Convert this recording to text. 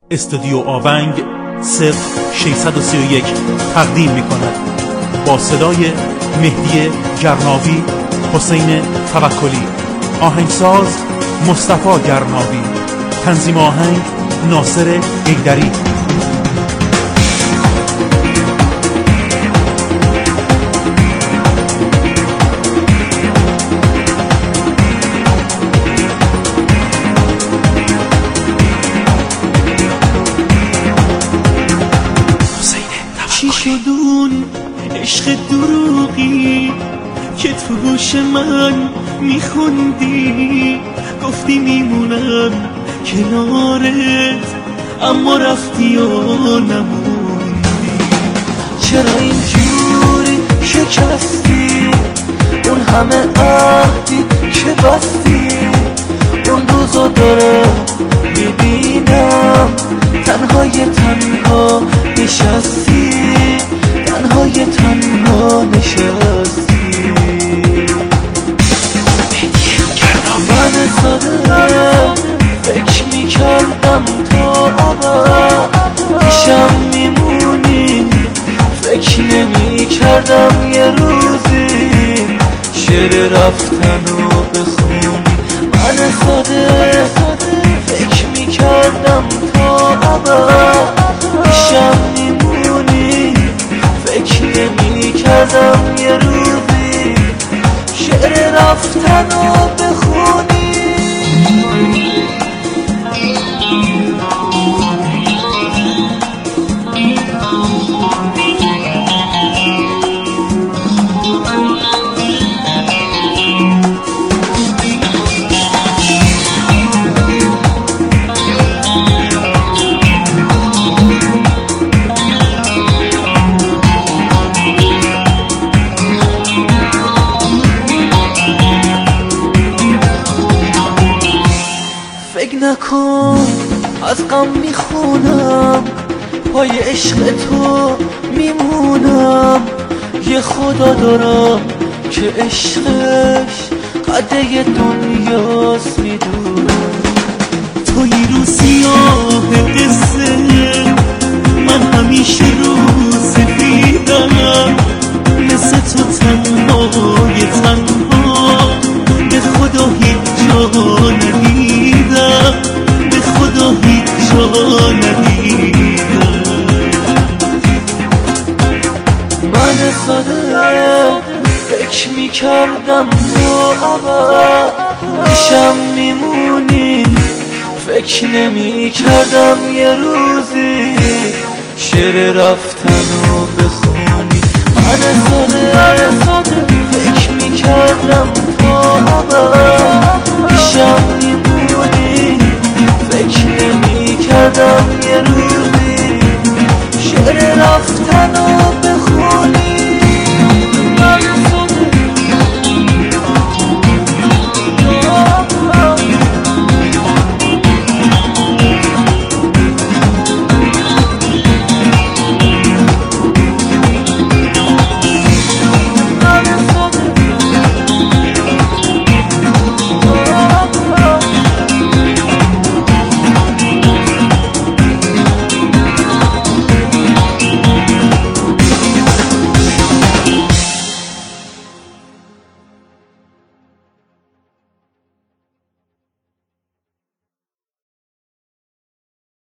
استودیو آونگ 0631 تقدیم می‌کند با صدای مهدی گرناوی، حسین توکلی، آهنگساز مصطفی گرناوی، تنظیم آهنگ ناصر حیدری. چی شدون عشق دروغی که تو گوش من میخوندی؟ گفتی میمونم کنارت اما رفتی و نموندی. چرا اینجوری شکستی اون همه عهدی که بستی؟ اون روزو دارم میبینم تنها نشستی، تنها نشستی. من ساده فکر میکردم تا ابد پیشم میمونی، فکر نمیکردم یه روزی شعر رفتنو بخونی. من ساده فکر میکردم تا ابد پیشم میمونی، فکر نمیکردم یه روزی شعر رفتنو بخونی. فکر نکن از غم میخونم، پای عشق تو میمونم. یه خدا دارم که عشقش قده دنیاست میدونم. توی رو سیاه قصه من همیشه رو سفیدم، مثل تو تنهای تنها به خدا هیچ جا ندیدم، به خدا هیچ جا ندیدم. من ساده فکر میکردم تو ابد پیشم میمونی، فکر نمیکردم یه روزی شعر رفتنو بخونی. من ساده فکر میکردم تو ابد پیشم میمونی، فکر نمیکردم یه روزی شعر رفتنو